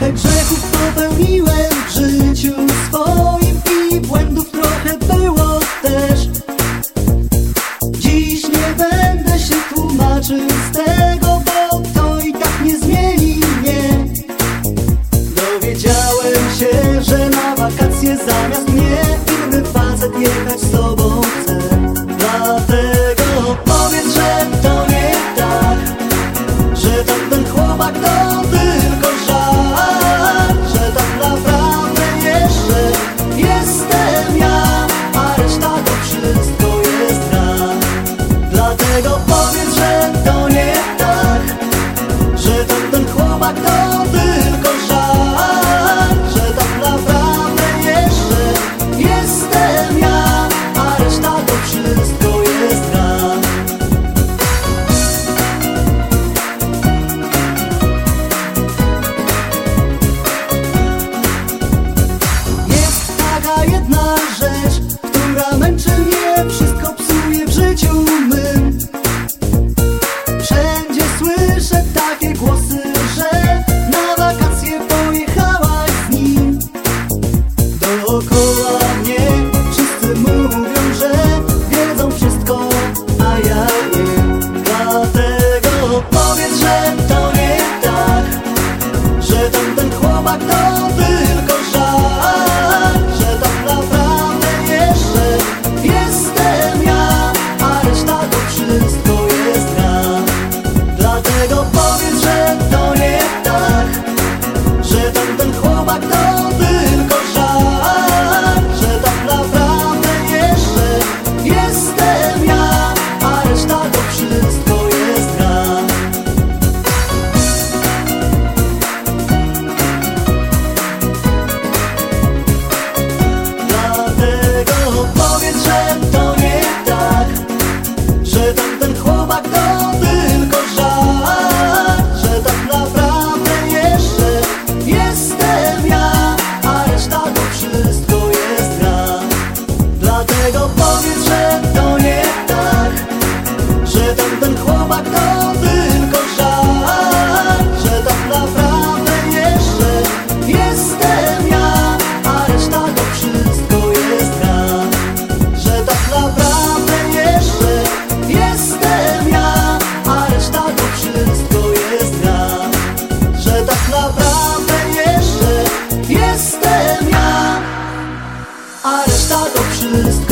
Trochę grzechów popełniłem w życiu swoim i błędów trochę było też. Dziś nie będę się tłumaczył z tego, bo to i tak nie zmieni mnie. Dowiedziałem się, że na wakacje zamiast mnie inny facet jechać z tobą chce. Dlatego powiedz, że to nie tak, że tamten chłopak to tylko żart, że tak naprawdę jeszcze jestem ja, a reszta to wszystko jest gra. Dlatego powiedz, że to nie tak, że tamten chłopak to tylko żart, że tak naprawdę jeszcze jestem ja, a reszta to wszystko jest gra. Jest taka jedna rzecz, która męczy mnie, wszystko psuje w życiu mym. Wszędzie słyszę takie głosy, że na wakacje pojechałaś z nim. Dookoła mnie wszyscy mówią, że wiedzą wszystko, a ja nie. Dlatego powiedz, że to nie tak, że tamten chłopak to tylko żart, że tak naprawdę jeszcze jestem ja, a reszta to wszystko jest gra. Dlatego powiedz, że to nie tak, że tamten chłopak to tylko żart, że tak naprawdę jeszcze jestem ja, a reszta to wszystko jest gra. Dlatego powiedz, że to nie tak, że tamten chłopak to tylko żart, że tak naprawdę jeszcze jestem ja, a reszta to wszystko jest gra. Dlatego powiedz, że to nie tak, że tamten chłopak to tylko żart, że tak naprawdę jeszcze jestem ja, a reszta to wszystko jest gra. Że tak naprawdę jeszcze jestem ja, a reszta to wszystko jest gra. Że tak naprawdę jeszcze jestem ja, a reszta to wszystko